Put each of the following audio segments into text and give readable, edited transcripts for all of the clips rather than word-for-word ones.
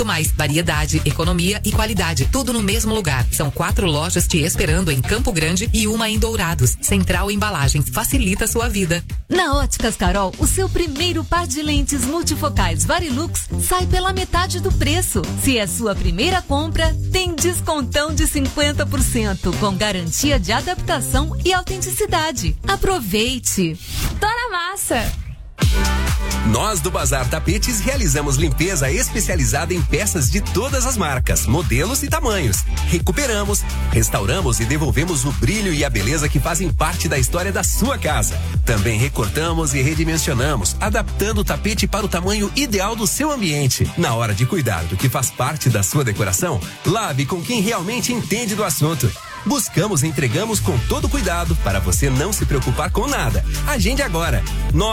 Mais variedade, economia e qualidade, tudo no mesmo lugar. São 4 lojas te esperando em Campo Grande e uma em Dourados. Central Embalagens, facilita a sua vida. Na Óticas Carol, o seu primeiro par de lentes multifocais Varilux sai pela metade do preço. Se é sua primeira compra, tem descontão de 50%, com garantia de adaptação e autenticidade. Aproveite! Tô na massa! Nós do Bazar Tapetes realizamos limpeza especializada em peças de todas as marcas, modelos e tamanhos. Recuperamos, restauramos e devolvemos o brilho e a beleza que fazem parte da história da sua casa. Também recortamos e redimensionamos, adaptando o tapete para o tamanho ideal do seu ambiente. Na hora de cuidar do que faz parte da sua decoração, lave com quem realmente entende do assunto. Buscamos e entregamos com todo cuidado para você não se preocupar com nada. Agende agora.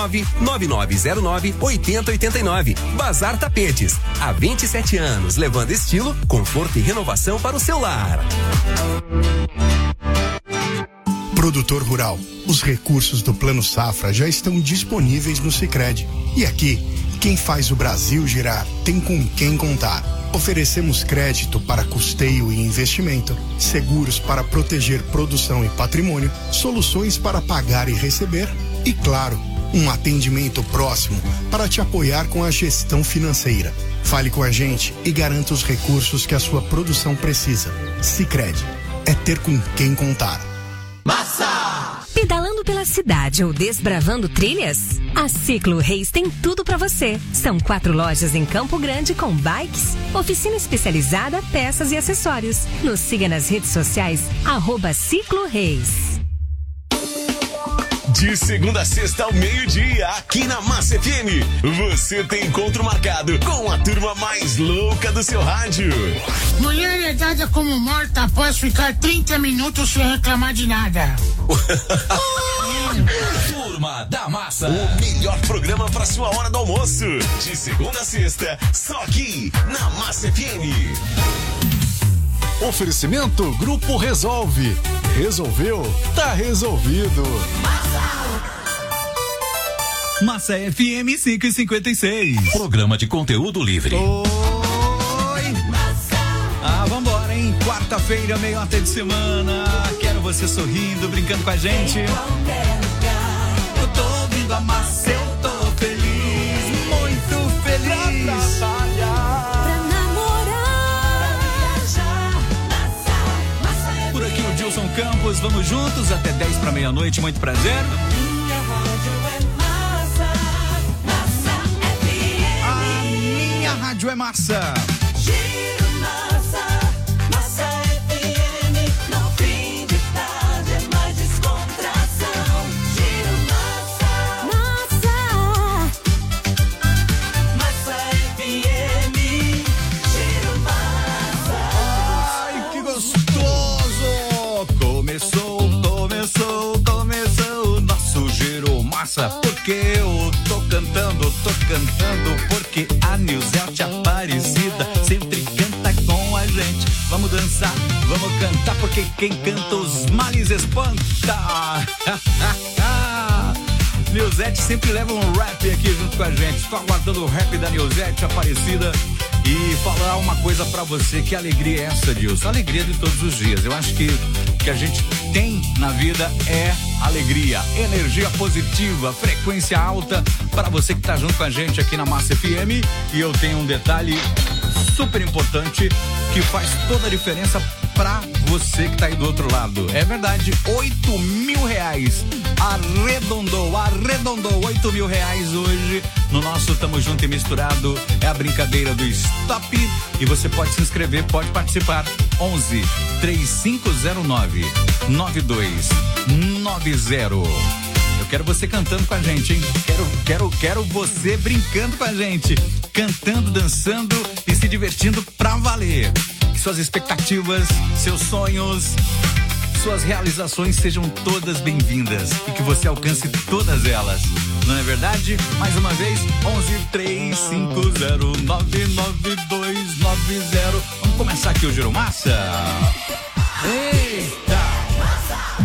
99909-8089. Bazar Tapetes. Há 27 anos, levando estilo, conforto e renovação para o seu lar. Produtor rural. Os recursos do Plano Safra já estão disponíveis no Sicredi. E aqui, quem faz o Brasil girar tem com quem contar. Oferecemos crédito para custeio e investimento, seguros para proteger produção e patrimônio, soluções para pagar e receber e, claro, um atendimento próximo para te apoiar com a gestão financeira. Fale com a gente e garanta os recursos que a sua produção precisa. Sicredi. É ter com quem contar. Massa! Pedalando pela cidade ou desbravando trilhas? A Ciclo Reis tem tudo para você. São 4 lojas em Campo Grande com bikes, oficina especializada, peças e acessórios. Nos siga nas redes sociais, @Ciclo Reis. De segunda a sexta ao meio-dia, aqui na Massa FM, você tem encontro marcado com a turma mais louca do seu rádio. Mulher é dada como morta após ficar 30 minutos sem reclamar de nada. Turma da Massa, o melhor programa para sua hora do almoço. De segunda a sexta, só aqui na Massa FM. Oferecimento Grupo Resolve. Resolveu? Tá resolvido. Massa FM 5:56. Programa de conteúdo livre. Oi. Vambora, hein? Quarta-feira, meio até de semana. Quero você sorrindo, brincando com a gente. Eu tô ouvindo a Massa, eu tô feliz, muito feliz. Por aqui o Dilson Campos, vamos juntos até 10 para meia-noite, muito prazer. Minha rádio é massa, Massa FM. A minha rádio é massa. Giro massa, Massa FM. No fim de tarde é mais descontração. Giro massa, Massa FM. Giro massa. Ai, que gostoso! Começou nosso Giro Massa. Porque eu tô cantando porque a Nilzete Aparecida sempre canta com a gente. Vamos dançar, vamos cantar, porque quem canta os males espanta. Nilzete sempre leva um rap aqui junto com a gente. Estou aguardando o rap da Nilzete Aparecida. E falar uma coisa pra você, que alegria é essa, Dilson? Alegria de todos os dias. Eu acho que o que a gente tem na vida é alegria, energia positiva, frequência alta para você que tá junto com a gente aqui na Massa FM. E eu tenho um detalhe super importante que faz toda a diferença pra você que tá aí do outro lado. É verdade, R$8.000. Arredondou R$8.000 hoje no nosso Tamo Junto e Misturado. É a brincadeira do Stop e você pode se inscrever, pode participar. 11 3509 9290. Eu quero você cantando com a gente, hein? Quero você brincando com a gente, cantando, dançando e se divertindo pra valer. Que suas expectativas, seus sonhos, suas realizações sejam todas bem-vindas e que você alcance todas elas. Não é verdade? Mais uma vez, 1135099290. Vamos começar aqui o Giro Massa? Eita!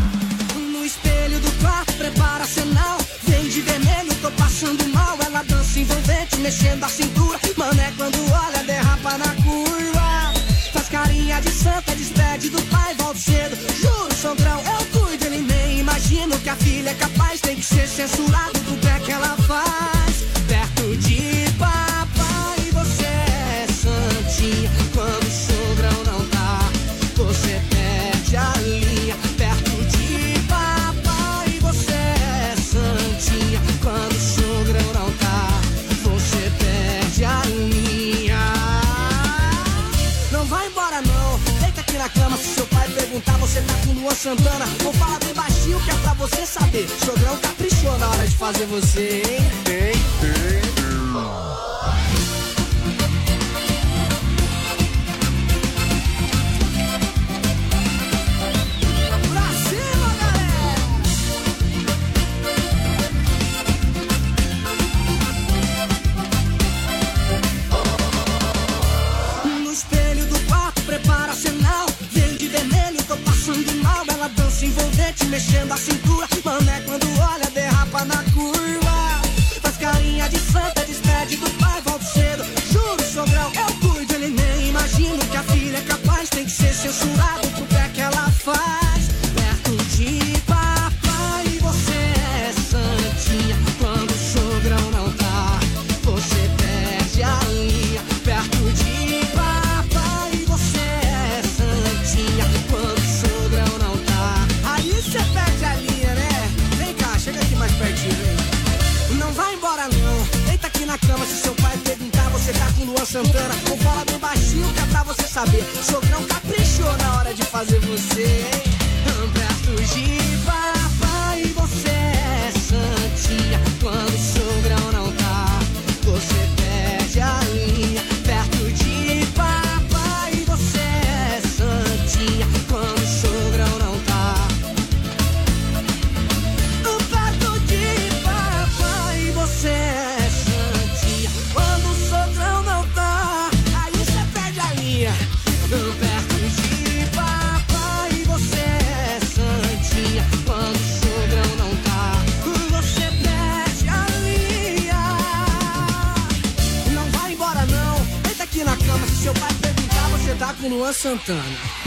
No espelho do quarto, prepara sinal. Vem de vermelho, tô passando mal. Ela dança dança envolvente, mexendo a cintura. Mané quando olha, derrapa na curva. Faz carinha de santa, despede do pai, volta cedo. Juro, sogrão, eu cuido, ele nem imagino que a filha é capaz. Tem que ser censurado do pé que ela faz. Perto de papai, você é santinha. Quando o sogrão não tá, você perde a linha. Perto de papai, você é santinha. Quando o sogrão não tá, você perde a linha. Não vai embora não, deita aqui na cama. Se seu pai perguntar, você tá com Luan Santana. Vou falar bem baixinho que é pra você saber. Sogrão caprichou na hora de fazer você, hein? Pra cima, galera! No espelho do quarto, prepara sinal. Vem de vermelho, tô passando mal. Ela dança envolvente, mexendo a cintura. Mané quando olha, derrapa na curva. Faz carinha de santa, despede do pai, volta cedo. Juro, sogrão, eu cuido, ele nem imagino que a filha é capaz. Tem que ser censurado pro pé que ela faz. Perto de papai, você é santinha. Quando o sogrão não tá, você perde a linha. Perto de papai, você é santinha. Quando o sogrão não tá, aí você perde a linha, né? Vem cá, chega aqui mais pertinho, vem. Não vai embora não, deita aqui na cama. Se seu pai perguntar, você tá com Luan Santana. Ou fala bem baixinho que é pra você saber. Sogrão caprichou na hora de fazer você, hein? Perto de papai, você é santinha. Quando o sogrão não tá, você perde a linha. Perto de papai, você é santinha. Quando o sogrão não tá, perto de papai, você é santinha. Quando o sogrão não tá, aí você perde a linha. Perto de papai, você é santinha. Quando o sogrão não tá, você perde a linha. Não vai embora não, deita aqui na cama. Se seu pai perguntar, você tá com Luan Santana.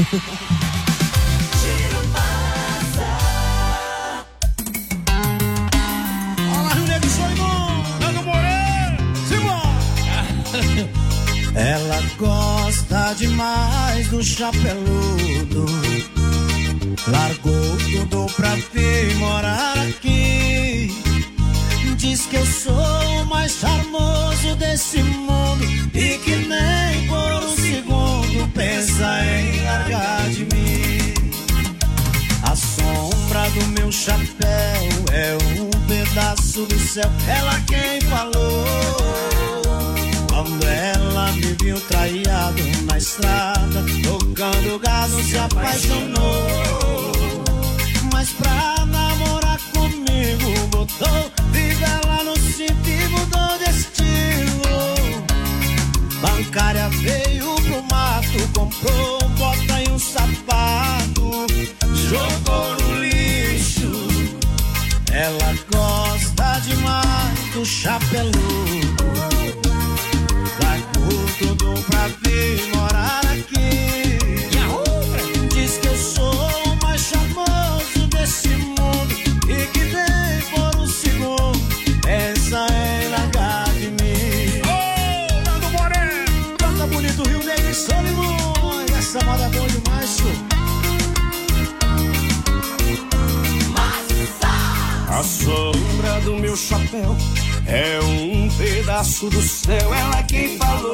Olá, Rio Negro, sou irmão, Nando Moreira, Simão. Ela gosta demais do chapeludo. Largou tudo pra vir morar aqui. Diz que eu sou o mais charmoso desse mundo e que nem por um segundo pensa em largar de mim. A sombra do meu chapéu é um pedaço do céu. Ela quem falou. Quando ela me viu traiado na estrada, tocando gado, se apaixonou. Mas pra namorar comigo, botou fivela no cinto e mudou de estilo. Bancária veio pro mato, comprou bota e um sapato, jogou no lixo. Ela gosta demais do chapeludo. Largou tudo pra vir morar aqui. Diz que eu sou o mais charmoso desse mundo e que nem por um segundo pensa em largar de mim. Ô, Nando Moreira, canta bonito, Rio Negro e Solimões. Essa moda é boa demais, senhor. a sombra do meu chapéu é um pedaço do céu. Ela quem falou.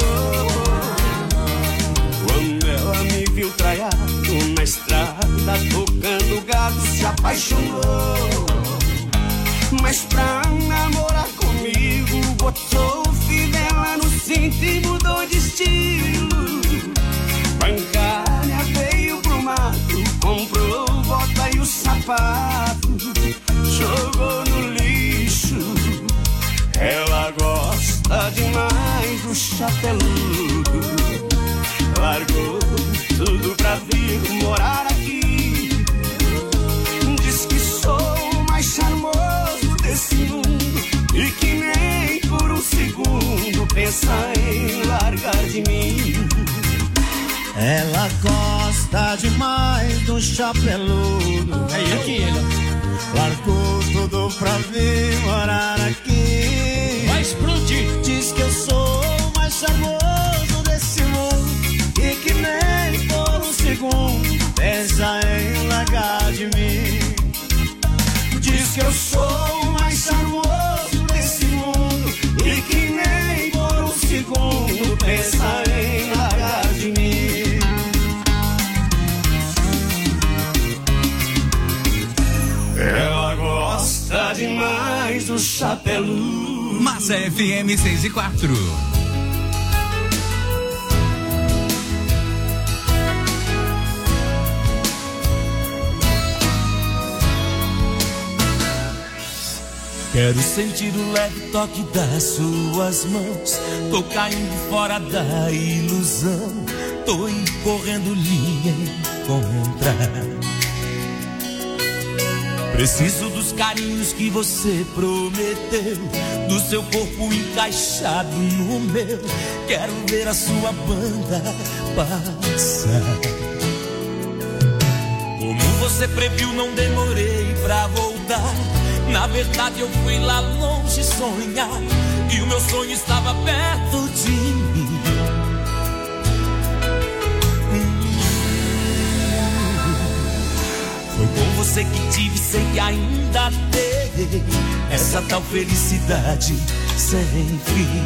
Quando ela me viu traiado na estrada, tocando gado, se apaixonou. Mas pra namorar comigo, botou fivela no cinto e mudou de estilo. Bancária veio pro mato, comprou bota e o sapato, jogou no lixo. Ela gosta demais do chapeludo, largou tudo pra vir morar aqui. Diz que sou o mais charmoso desse mundo e que nem por um segundo Ela gosta demais do chapeludo. É ele que ele. Largou tudo pra vir morar aqui. Vai explodir. Diz que eu sou o mais charmoso desse mundo e que nem por um segundo pensa em largar de mim. Diz que eu sou o mais charmoso desse mundo e que nem por um segundo pensa em largar de mim. Ela gosta demais do chapeludo. Massa FM 6:04. Quero sentir o leve toque das suas mãos. Tô caindo fora da ilusão. Tô indo correndo linha encontrar. Preciso dos carinhos que você prometeu, do seu corpo encaixado no meu. Quero ver a sua banda passar. Como você previu, não demorei pra voltar. Na verdade eu fui lá longe sonhar, e o meu sonho estava perto de mim. Foi com você que tive, sei que ainda terei essa tal felicidade sem fim.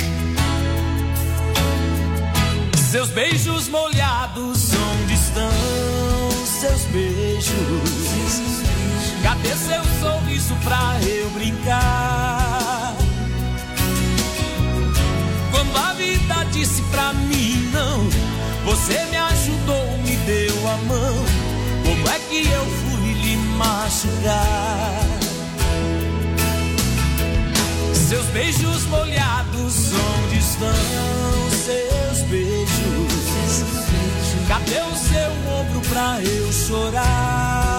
Seus beijos molhados, onde estão seus beijos? Cadê seu sorriso pra eu brincar? Quando a vida disse pra mim não, você me ajudou, me deu a mão. Como é que eu fui lhe machucar? Seus beijos molhados, onde estão seus beijos? Cadê o seu ombro pra eu chorar?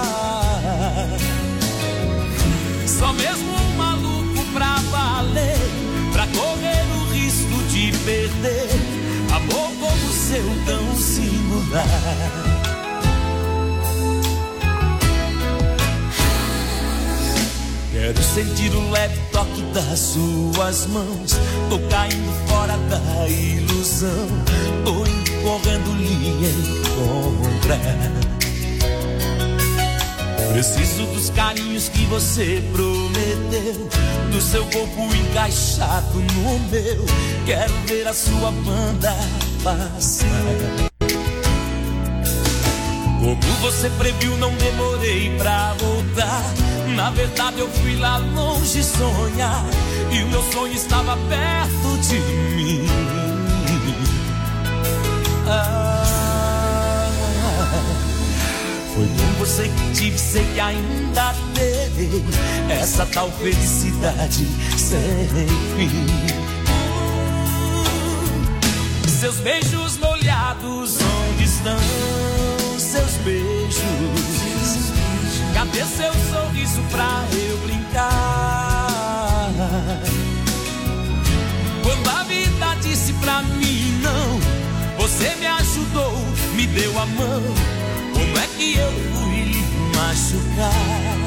Só mesmo um maluco pra valer, pra correr o risco de perder amor como o seu tão singular. Quero sentir o leve toque das suas mãos. Tô caindo fora da ilusão. Tô indo correndo linha encontrar. Preciso dos carinhos que você prometeu, do seu corpo encaixado no meu. Quero ver a sua banda passar. Como você previu, não demorei pra voltar. Na verdade eu fui lá longe sonhar, e o meu sonho estava perto de mim. Foi com você que tive, sei que ainda terei essa tal felicidade sem fim. Seus beijos molhados, onde estão seus beijos? Cadê seu sorriso pra eu brincar? Quando a vida disse pra mim não, você me ajudou, me deu a mão. Como é que eu fui lhe machucar?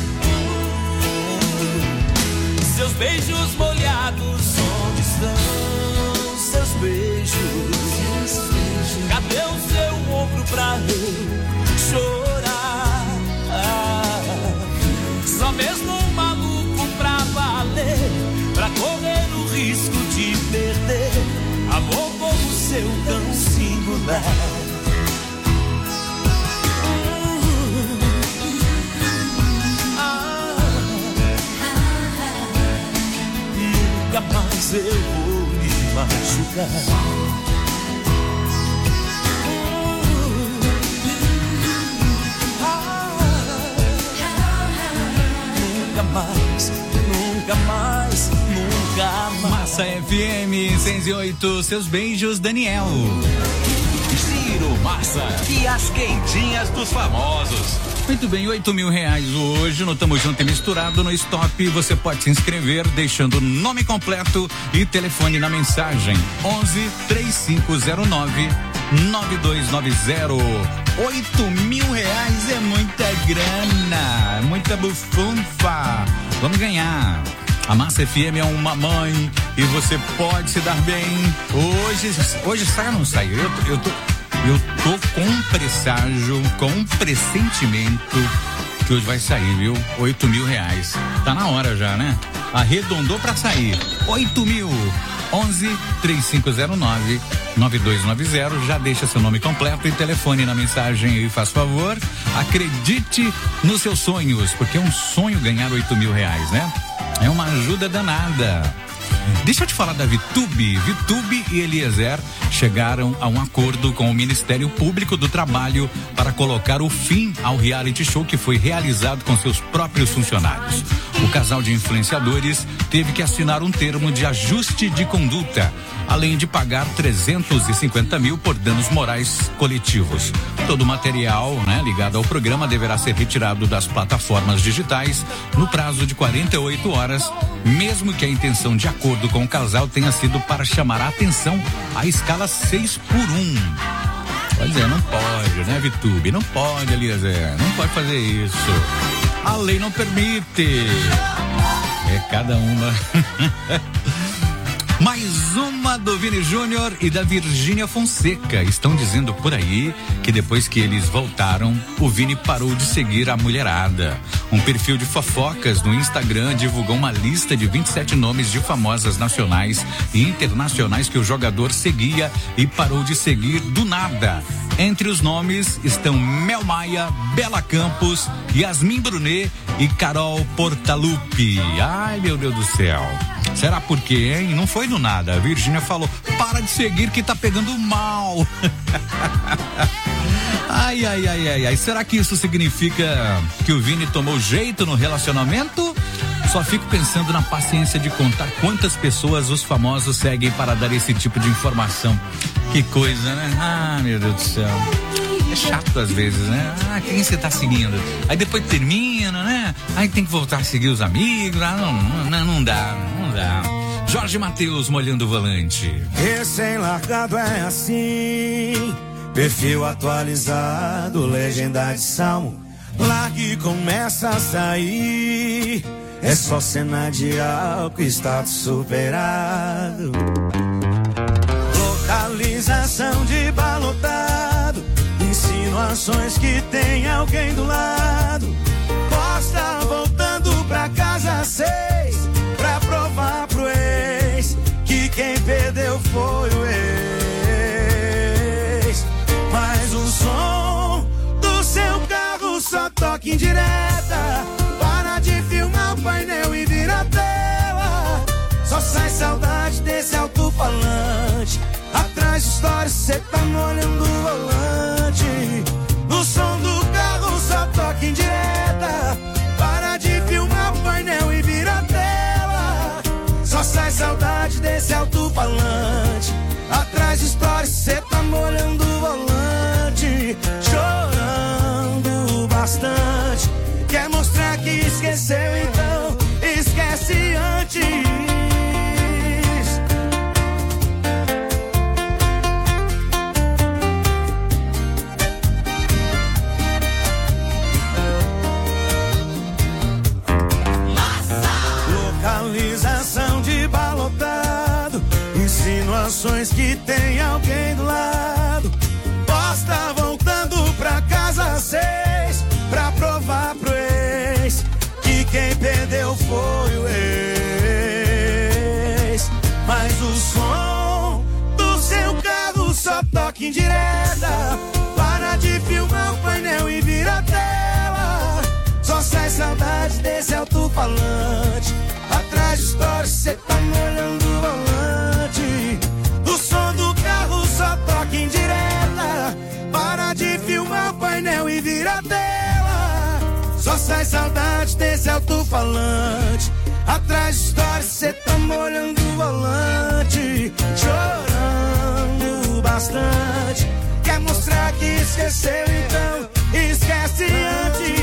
Seus beijos molhados, onde estão seus beijos? Cadê o seu ombro pra eu chorar? Só mesmo um maluco pra valer, pra correr o risco de perder amor como o seu tão singular. Nunca mais eu vou me machucar. Nunca mais, nunca mais, nunca mais. Massa FM 608, seus beijos, Daniel. Giro Massa e as quentinhas dos famosos. Muito bem, R$8.000 hoje no Tamo Junto e Misturado no Stop. Você pode se inscrever deixando nome completo e telefone na mensagem 11 3509 R$8.000 é muita grana, muita bufunfa. Vamos ganhar. A Massa FM é uma mãe e você pode se dar bem. Hoje sai ou não sai? Eu tô com um presságio, com um pressentimento que hoje vai sair, viu? R$8.000. Tá na hora já, né? Arredondou pra sair. 8.000. 11-3509-9290. Já deixa seu nome completo e telefone na mensagem e faz favor. Acredite nos seus sonhos, porque é um sonho ganhar R$8.000, né? É uma ajuda danada. Deixa eu te falar da Vitube. Vitube e Eliezer chegaram a um acordo com o Ministério Público do Trabalho para colocar o fim ao reality show que foi realizado com seus próprios funcionários. O casal de influenciadores teve que assinar um termo de ajuste de conduta, além de pagar 350 mil por danos morais coletivos. Todo o material, ligado ao programa deverá ser retirado das plataformas digitais no prazo de 48 horas, mesmo que a intenção de acordo com o casal tenha sido para chamar a atenção à escala 6x1. Pois é, não pode, né, Vitube? Não pode, Eliezer, não pode fazer isso. A lei não permite. É cada uma. Mais uma do Vini Júnior e da Virgínia Fonseca. Estão dizendo por aí que depois que eles voltaram, o Vini parou de seguir a mulherada. Um perfil de fofocas no Instagram divulgou uma lista de 27 nomes de famosas nacionais e internacionais que o jogador seguia e parou de seguir do nada. Entre os nomes estão Mel Maia, Bela Campos, Yasmin Brunet e Carol Portalupi. Ai, meu Deus do céu. Será por quê, hein? Não foi do nada. A Virgínia falou, para de seguir que tá pegando mal. Ai. Será que isso significa que o Vini tomou jeito no relacionamento? Só fico pensando na paciência de contar quantas pessoas os famosos seguem para dar esse tipo de informação. Que coisa, né? Ah, meu Deus do céu. É chato às vezes, né? Quem você tá seguindo? Aí depois termina, né? Aí tem que voltar a seguir os amigos. Não dá. Jorge Mateus molhando o volante. Recém-largado é assim, perfil atualizado, legenda de salmo. Largue e começa a sair. É só cena de álcool, status superado. Localização de balotado, insinuações que tem alguém do lado. Posta voltando pra casa 6, pra provar pro ex que quem perdeu foi o ex. Mas o som do seu carro só toca em direta. Para de filmar o painel e vira a tela. Só sai saudade desse alto-falante. Atrás de histórias cê tá molhando o volante. O som do carro só toca em direta. Para de filmar o painel e vira a tela. Só sai saudade desse alto-falante. Atrás de histórias cê tá molhando o volante. Chorando bastante. Quer mostrar que esqueceu, então esquece antes. Localização de balotado, insinuações que tem alguém do lado. Posta voltando pra casa 6, pra provar pro ex que quem perdeu foi o ex. Mas o som do seu carro só toca em direta. Para de filmar o painel e vira a tela. Só sai saudade desse alto-falante. Atrás de histórias cê tá molhando o volante. O som do carro só toca em direta. Para de filmar o painel e vira a tela. Só sai saudade desse alto-falante. Atrás de histórias cê tá molhando o volante. Chorando bastante. Quer mostrar que esqueceu, então esquece antes.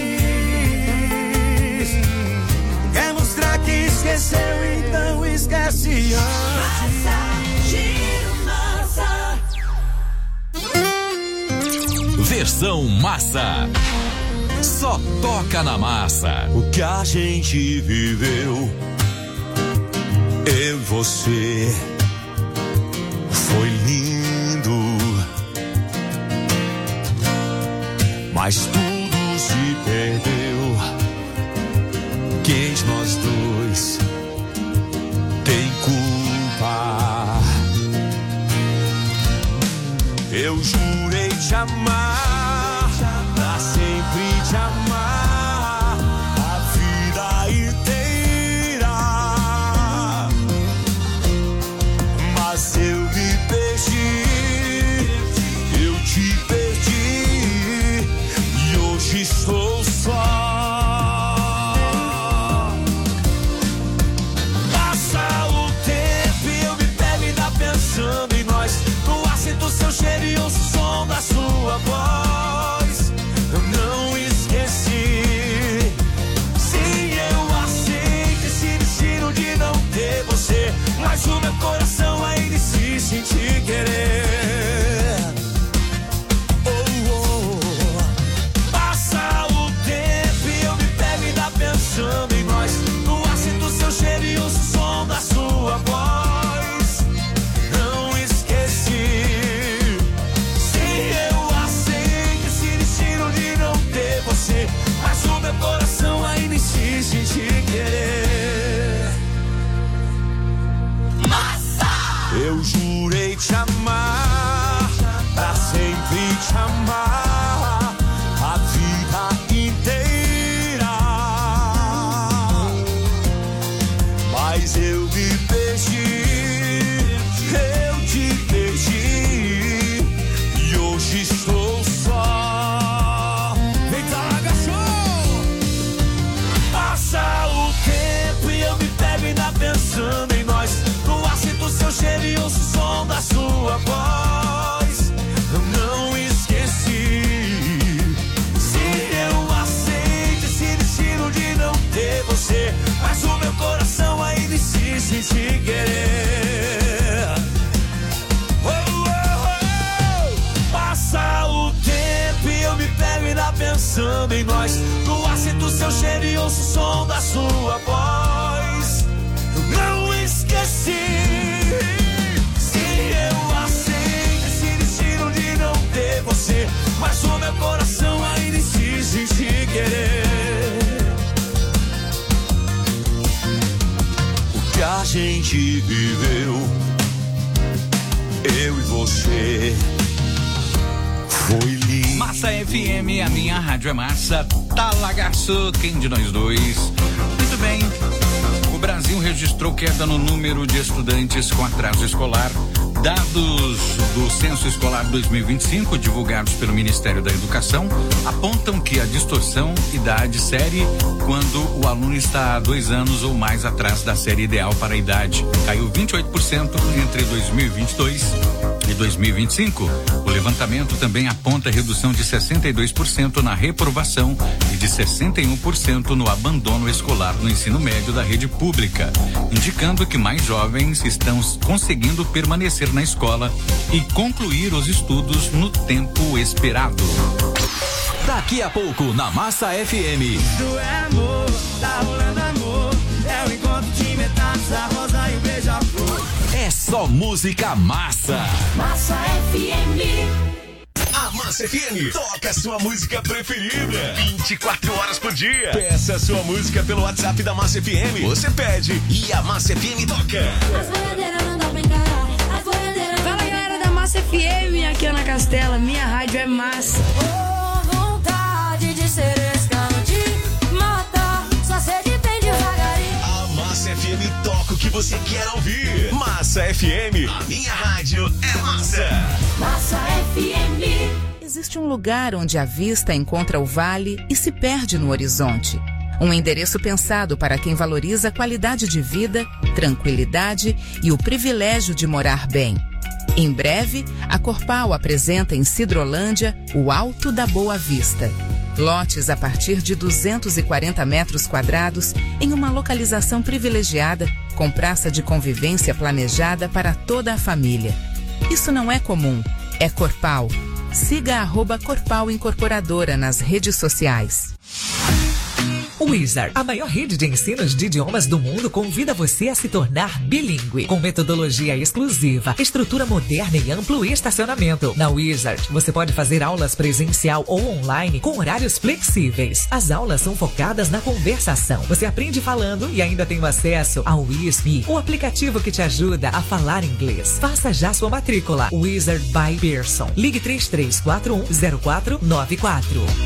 Quer mostrar que esqueceu, então esquece antes. Versão Massa. Só toca na Massa. O que a gente viveu, eu e você, foi lindo, mas tudo se perdeu. Quem de nós dois tem culpa? Eu jurei te amar, pra sempre te amar, a vida inteira. Mas eu me perdi, eu te perdi, e hoje estou só. Passa o tempo e eu me pego ainda pensando em nós. No ar sinto seu cheiro e ouço o som da sua voz. Eu não esqueci. Sim, eu aceito esse destino de não ter você, mas o meu coração ainda insiste em te querer. Oh, oh. Passa o tempo e eu me pego ainda pensando em nós. No ar sinto seu cheiro e ouço o som da sua voz. Não esqueci. Sim, eu aceito esse destino de não ter você, mas o meu coração ainda insiste em te querer. Massa! Eu jurei te amar, pra sempre te amar, a vida inteira. Mas eu me perdi, eu te perdi, e hoje estou só. Vem traga show! Passa o tempo e eu me pego ainda pensando em nós. No ar sinto seu cheiro e ouço o som da sua voz. Eu não esqueci. Sim, eu aceito esse destino de não ter você, mas o meu coração ainda insiste em te querer. Oh, oh, oh. Passa o tempo e eu me pego ainda pensando em nós. No ar sinto seu cheiro e ouço o som da sua voz. Eu não esqueci. Sim, eu aceito esse destino de não ter você, mas o meu coração ainda insiste em te querer. O que a gente viveu, eu e você, foi lindo. Massa FM, a minha rádio é massa. Talagaço, quem de nós dois? Muito bem. O Brasil registrou queda no número de estudantes com atraso escolar. Dados do Censo Escolar 2025, divulgados pelo Ministério da Educação, apontam que a distorção idade-série, quando o aluno está há 2 anos ou mais atrás da série ideal para a idade, caiu 28% entre 2022 e 2025. O levantamento também aponta redução de 62% na reprovação e de 61% no abandono escolar no ensino médio da rede pública, indicando que mais jovens estão conseguindo permanecer na escola e concluir os estudos no tempo esperado. Daqui a pouco na Massa FM. Do é amor, tá rolando amor, é o encontro de metades, a rosa e o beija-flor. É só música massa. Massa FM. A Massa FM toca a sua música preferida 24 horas por dia. Peça a sua música pelo WhatsApp da Massa FM. Você pede e a Massa FM toca. As boiadeiras não dão pra encarar. As boiadeiras. Fala galera da Massa FM, aqui Ana Castela, minha rádio é massa. Oh, vontade de ser escante, matar, só sede tem devagarinho. A Massa FM toca o que você quer ouvir. Massa FM, a minha rádio é massa. Massa FM. Existe um lugar onde a vista encontra o vale e se perde no horizonte. Um endereço pensado para quem valoriza a qualidade de vida, tranquilidade e o privilégio de morar bem. Em breve, a Corpal apresenta em Sidrolândia o Alto da Boa Vista. Lotes a partir de 240 metros quadrados em uma localização privilegiada, com praça de convivência planejada para toda a família. Isso não é comum, é Corpal. Siga @Corpal Incorporadora nas redes sociais. Wizard, a maior rede de ensinos de idiomas do mundo, convida você a se tornar bilíngue, com metodologia exclusiva, estrutura moderna e amplo estacionamento. Na Wizard, você pode fazer aulas presencial ou online com horários flexíveis. As aulas são focadas na conversação. Você aprende falando e ainda tem acesso ao WISP, o aplicativo que te ajuda a falar inglês. Faça já sua matrícula. Wizard by Pearson. Ligue 33410494.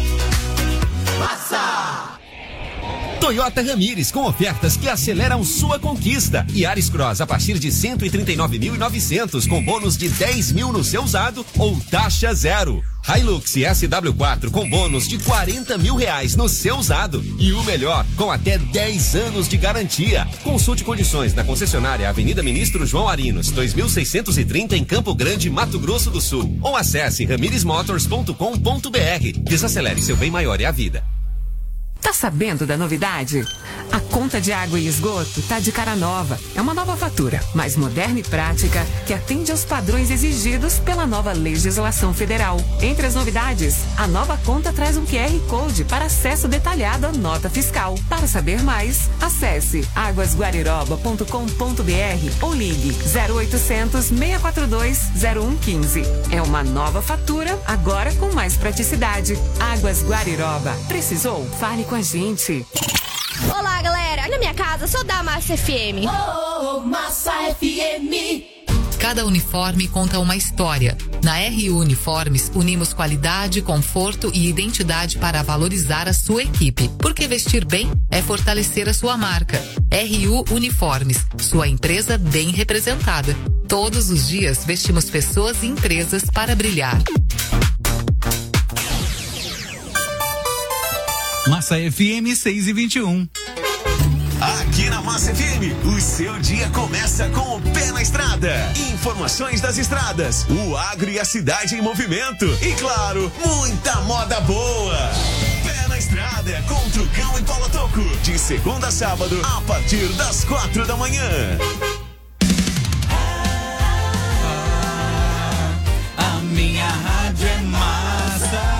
Toyota Ramires, com ofertas que aceleram sua conquista. Yaris Cross a partir de 139.900 com bônus de 10 mil no seu usado ou taxa zero. Hilux SW4 com bônus de 40 mil reais no seu usado. E o melhor, com até 10 anos de garantia. Consulte condições na concessionária Avenida Ministro João Arinos, 2630 em Campo Grande, Mato Grosso do Sul. Ou acesse ramiresmotors.com.br. Desacelere, seu bem maior é a vida. Tá sabendo da novidade? A conta de água e esgoto tá de cara nova. É uma nova fatura, mais moderna e prática, que atende aos padrões exigidos pela nova legislação federal. Entre as novidades, a nova conta traz um QR Code para acesso detalhado à nota fiscal. Para saber mais, acesse aguasguariroba.com.br ou ligue 0800 642 0115. É uma nova fatura, agora com mais praticidade. Águas Guariroba. Precisou? Fale com a gente. Olá, galera. Na minha casa, sou da Massa FM. Massa FM. Cada uniforme conta uma história. Na RU Uniformes, unimos qualidade, conforto e identidade para valorizar a sua equipe. Porque vestir bem é fortalecer a sua marca. RU Uniformes, sua empresa bem representada. Todos os dias vestimos pessoas e empresas para brilhar. Massa FM 6:21. Aqui na Massa FM, o seu dia começa com o pé na estrada. Informações das estradas, o agro e a cidade em movimento. E claro, muita moda boa. Pé na estrada com Trucão e Paulo Toco. De segunda a sábado, a partir das 4 da manhã. A minha rádio é massa.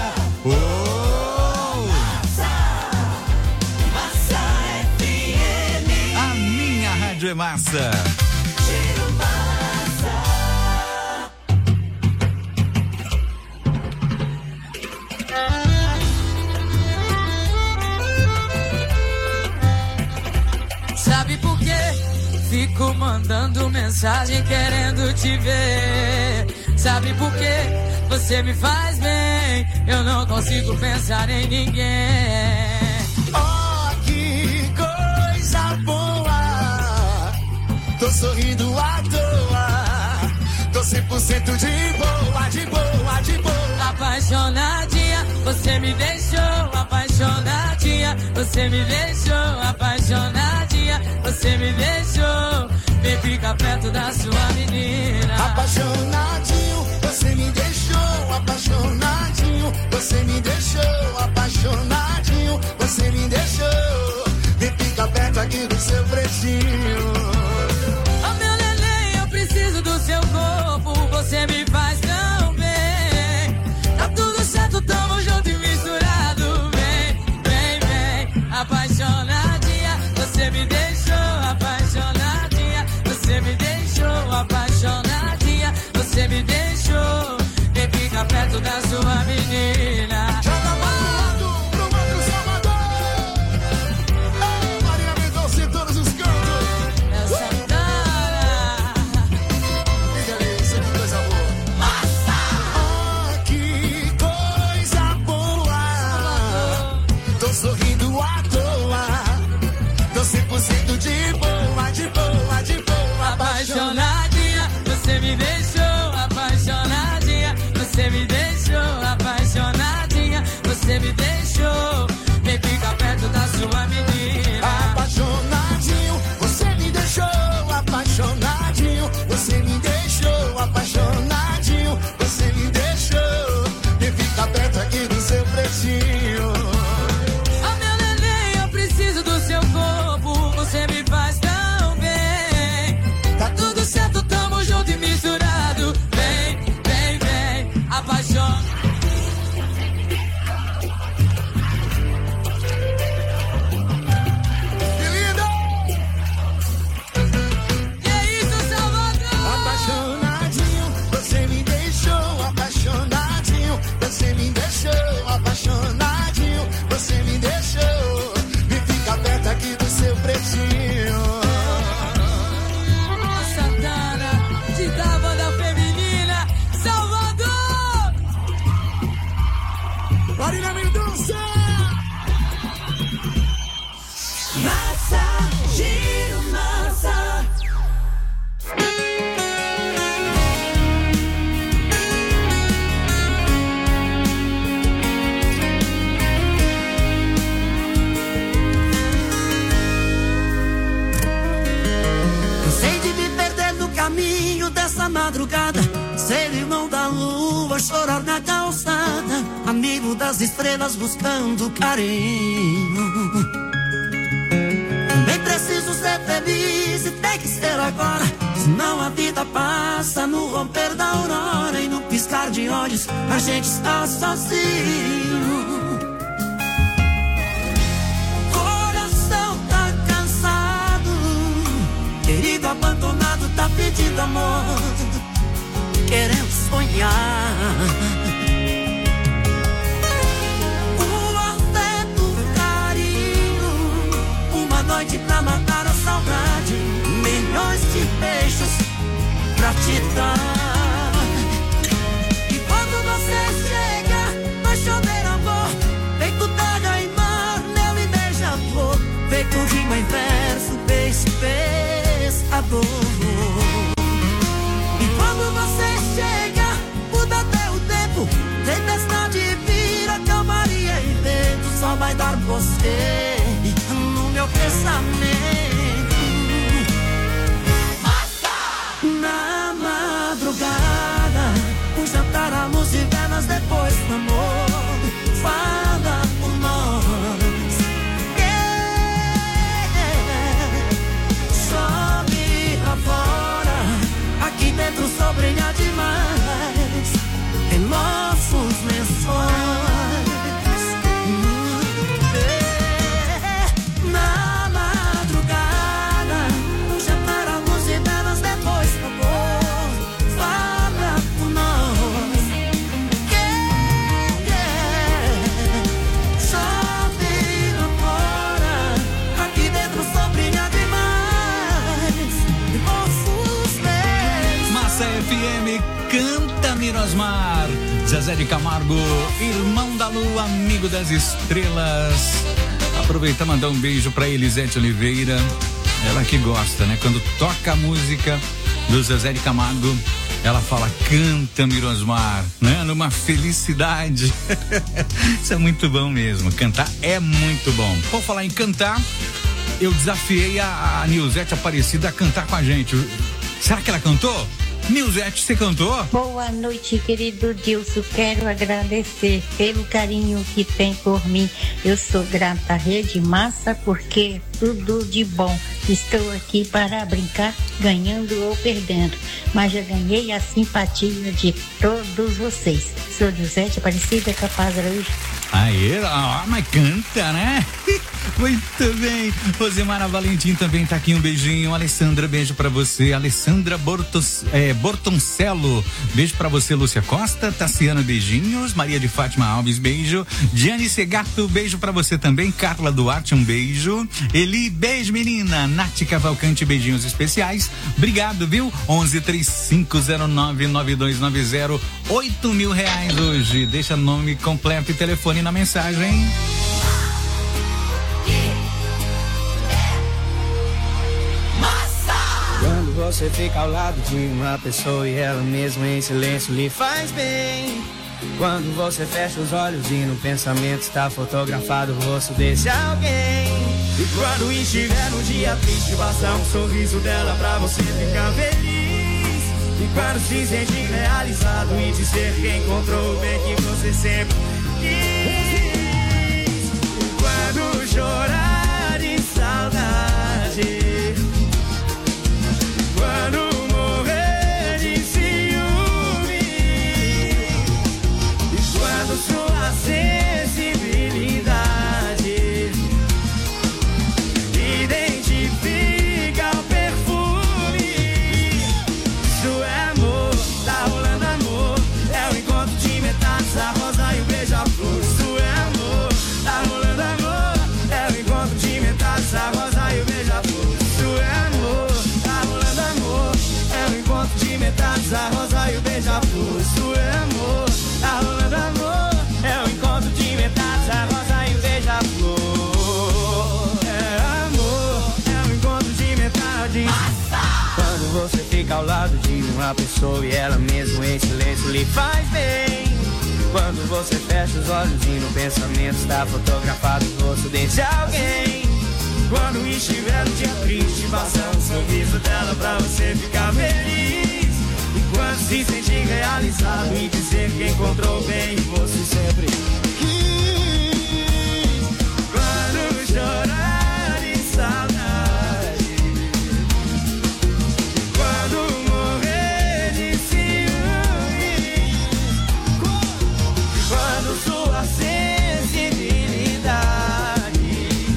É massa. Sabe por quê? Fico mandando mensagem querendo te ver. Sabe por quê? Você me faz bem. Eu não consigo pensar em ninguém. Oh, que coisa boa. Tô sorrindo à toa. Tô 100% de boa, de boa, de boa. Apaixonadinha, você me deixou. Apaixonadinha, você me deixou. Apaixonadinha, você me deixou. Vem ficar perto da sua menina. Apaixonadinho, você me deixou. Apaixonadinho, você me deixou. Apaixonadinho, você me deixou. Vem ficar perto aqui do seu pretinho. Preciso do seu corpo, você me faz tão bem. Tá tudo certo, tamo junto e misturado. Vem, vem, vem. Apaixonadinha, você me deixou. Apaixonadinha, você me deixou. Apaixonadinha, você me deixou. Vem ficar perto da sua menina. Joga mais pro outro Salvador. Maria Mendonça em todos os cantos. Sorrindo à toa. Tô 100% de boa, de boa, de boa. Apaixonadinha, você me deixou. Apaixonadinha, você me deixou. Apaixonadinha, você me deixou. Vem ficar perto da sua menina. Apaixonadinho, você me deixou. Apaixonadinho, você me deixou. Apaixonadinho, você me deixou. Vem ficar perto aqui do seu pretinho. Você me faz tão bem. Tá tudo certo, tamo junto e misturado. Vem, vem, vem. Apaixonadinha, Marina Mendonça! Massa, giro massa. Cansei de me perder no caminho dessa madrugada, ser irmão da lua, chorar na calçada, amigo das estrelas buscando carinho. Também preciso ser feliz e tem que ser agora, senão a vida passa no romper da aurora e no piscar de olhos a gente está sozinho. Coração tá cansado, querido abandonado tá pedindo amor, querendo sonhar. O afeto, o carinho, uma noite pra matar a saudade, milhões de beijos pra te dar. E quando você chega, vai chover amor, feito terra e mar, mel e beija-flor, feito rima em verso, beijo, pescador. Quando você chega, muda até o tempo, tempestade vira calmaria e vento, só vai dar você no meu pensamento. Na madrugada, um jantar à luz de velas, depois do amor, fala por nós. Chove lá fora, aqui dentro só brilha demais em nossos lençóis. Na madrugada, um jantar à luz de velas, depois do amor, fala por nós. Chove lá fora, aqui dentro só brilha demais em nossos lençóis. Massa FM, canta Mirosmar. Zezé de Camargo, irmão da lua, amigo das estrelas. Aproveitar e mandar um beijo pra Elisete Oliveira, ela que gosta, né? Quando toca a música do Zezé de Camargo, ela fala, canta Mirosmar, né? Numa felicidade. Isso é muito bom mesmo, cantar é muito bom. Por falar em cantar, eu desafiei a Nilzete Aparecida a cantar com a gente. Será que ela cantou? Nilzete, você cantou? Boa noite, querido Dilson. Quero agradecer pelo carinho que tem por mim. Eu sou grata à Rede Massa porque tudo de bom. Estou aqui para brincar, ganhando ou perdendo. Mas já ganhei a simpatia de todos vocês. Sou Nilzete Aparecida Capaz Araújo. Aê, mas canta, né? Muito bem. Rosemara Valentim também tá aqui, um beijinho. Alessandra, beijo pra você. Alessandra Bortoncello, beijo pra você. Lúcia Costa, Tassiana, beijinhos. Maria de Fátima Alves, beijo. Diane Segato, beijo pra você também. Carla Duarte, um beijo. Eli, beijo menina. Nath Cavalcante, beijinhos especiais. Obrigado, viu? 1135099290, R$8.000 hoje. Deixa nome completo e telefone na mensagem. Quando você fica ao lado de uma pessoa e ela mesma em silêncio lhe faz bem. Quando você fecha os olhos e no pensamento está fotografado o rosto desse alguém. E quando estiver num dia triste, basta um sorriso dela pra você ficar feliz. E quando se sentir realizado e dizer que encontrou o bem que você sempre quis. Quando chorar de saudade, quando morrer de ciúme, e quando sua sensibilidade identifica o perfume, isso é amor, tá rolando amor, é o encontro de metades, a rosa e o beija-flor, isso é fica ao lado de uma pessoa e ela mesmo em silêncio lhe faz bem. Quando você fecha os olhos e no pensamento está fotografado o rosto desse alguém. Quando estiver no dia triste, basta um sorriso dela pra você ficar feliz. E quando se sentir realizado e dizer que encontrou bem, você sempre quis. Quando chorar de saudade, quando morrer de ciúme, quando sua sensibilidade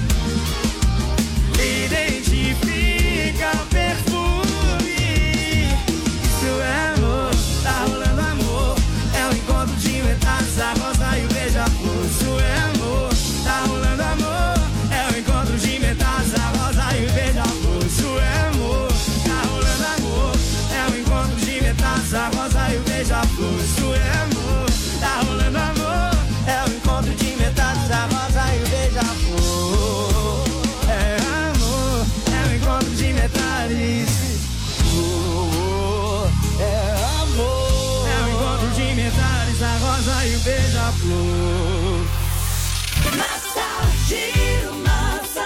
identifica perfume. Isso é amor, tá rolando amor. É o encontro de metades, a rosa e o beija-flor. Isso é amor, tá rolando amor. É o encontro de metades, a rosa e o beija-flor. Isso é amor, tá rolando amor. É o encontro de metades, a rosa e o beija-flor. Isso é amor, tá rolando amor. É o encontro de metades, a rosa e o beija-flor. É amor, é o encontro de metades. É amor, é o encontro de metades, a rosa e o beija-flor. Massa, giro, massa.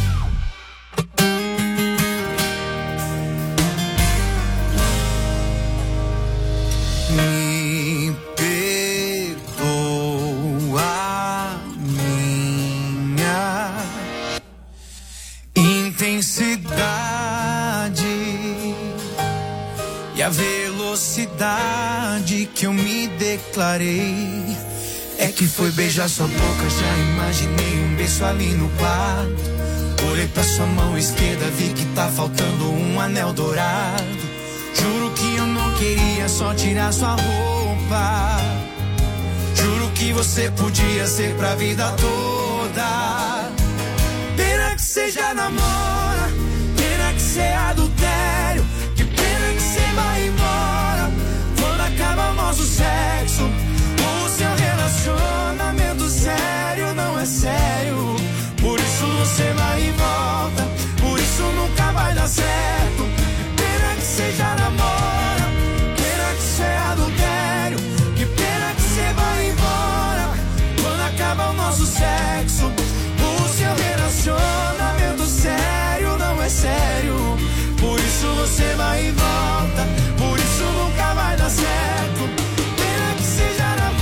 Me perdoa minha intensidade e a velocidade que eu me declarei. É que foi beijar sua boca, já imaginei um beijo ali no quarto. Olhei pra sua mão esquerda, vi que tá faltando um anel dourado. Juro que eu não queria só tirar sua roupa. Juro que você podia ser pra vida toda. Pena que você já namora, pena que você é adultério. Que pena que você vai embora quando acaba o nosso sexo. O seu relacionamento sério não é sério. Por isso você vai e volta, por isso nunca vai dar certo. Pena que você já namora, pena que você é adultério. Que pena que você vai embora quando acaba o nosso sexo. O seu relacionamento sério não é sério. Por isso você vai e volta, por isso nunca vai dar certo. Pena que você já namora.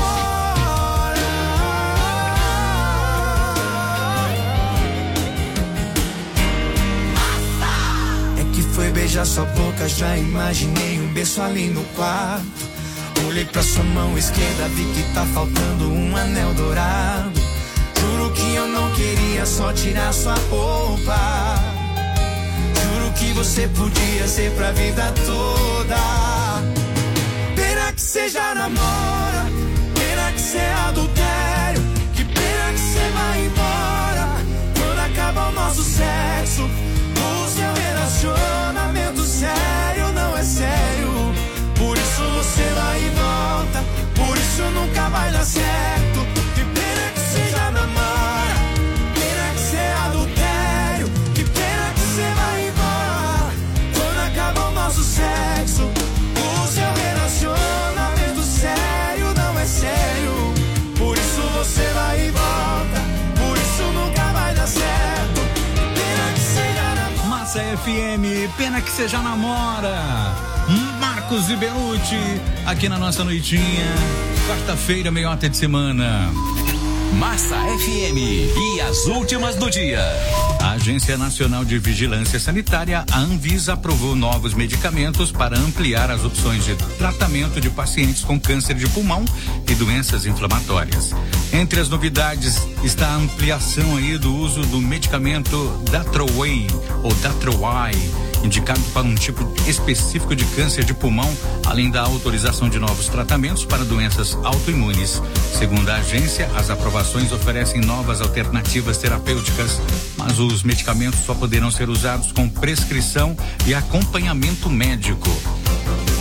É que foi beijar sua boca, já imaginei um beijo ali no quarto. Olhei pra sua mão esquerda, vi que tá faltando um anel dourado. Juro que eu não queria só tirar sua roupa. Juro que você podia ser pra vida toda. Pena que você já namora, pena que você é adultério. Que pena que você vai embora quando acaba o nosso sexo. O seu relacionamento sério não é sério. Por isso você vai e volta, por isso nunca vai dar certo. Que pena que você já namora, pena que você é adultério. Que pena que você vai embora quando acaba o nosso sexo. O seu relacionamento sério não é sério. Por isso você vai e volta, por isso nunca vai dar certo. Pena que você já namora. Massa FM, pena que você já namora. Marcos e Belucci, aqui na nossa noitinha, quarta-feira, meiota de semana. Massa FM e as últimas do dia. A Agência Nacional de Vigilância Sanitária, a Anvisa, aprovou novos medicamentos para ampliar as opções de tratamento de pacientes com câncer de pulmão e doenças inflamatórias. Entre as novidades está a ampliação aí do uso do medicamento Datroway ou Datroway, indicado para um tipo específico de câncer de pulmão, além da autorização de novos tratamentos para doenças autoimunes. Segundo a agência, as aprovações oferecem novas alternativas terapêuticas, mas os medicamentos só poderão ser usados com prescrição e acompanhamento médico.